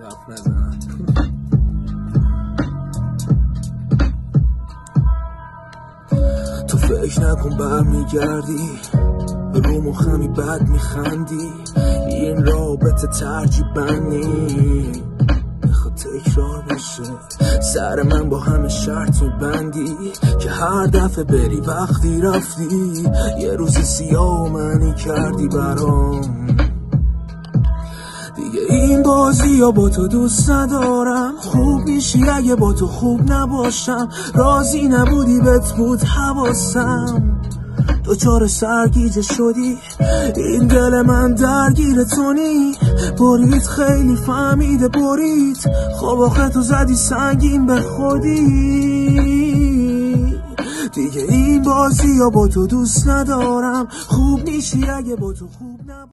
رفت نزن. تو فکر نکن برمیگردی رو مخمی بد میخندی، این رابطه ترجیح بندی میخواد تکرار بشه. سر من با همه شرط میبندی که هر دفعه بری وقتی رفتی یه روز سیاه منی کردی برام. دیگه این بازی ها با تو دوست ندارم، خوب میشی اگه با تو خوب نباشم. راضی نبودی بهت بود حواسم، دوچار سرگیجه شدی، این دل من درگیر تو نی. برید خیلی فهمیده برید، خب آخه تو زدی سنگین به خودی. دیگه این بازی ها با تو دوست ندارم، خوب میشی اگه با تو خوب نباشم.